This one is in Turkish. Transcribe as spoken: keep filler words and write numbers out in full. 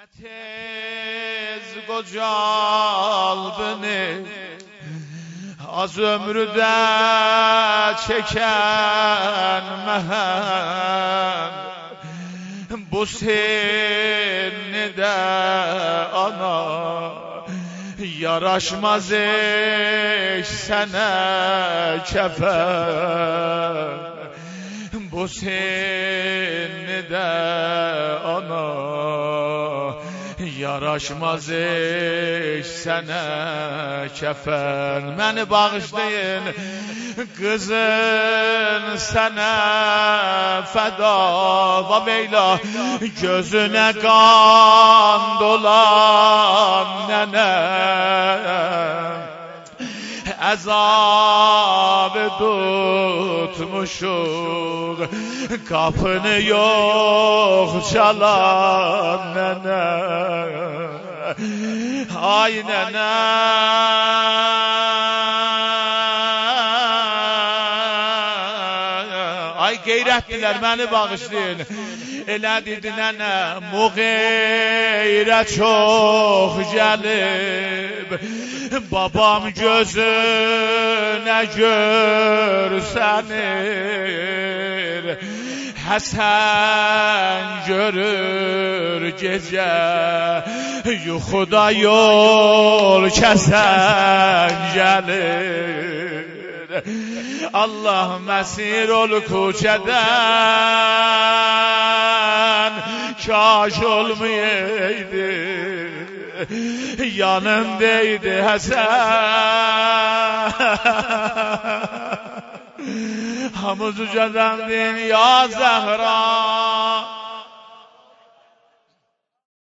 Tez kocal beni, az ömrüde çeken mehen, bu seni de ana yaraşmaz eş sana kefen, bu seni de ana yaraşmaz eş sana kefen. Beni bağışlayın kızın sana feda, vaveyla gözüne kan dolan nenem, azabı tutmuşum, kapını yok çalan nene, ay nene, ay geyretliler beni bağışlayın. Elə dedi nene, bu geyrət çok gelib, babam gözüne görsenir, Həsən görür gece, yuxuda yol kəsən gelir. Allah məsir ol kuçeden, kaş olmayaydı, yanımdaydı Həsən. Hamız ucadan din ya Zəhra.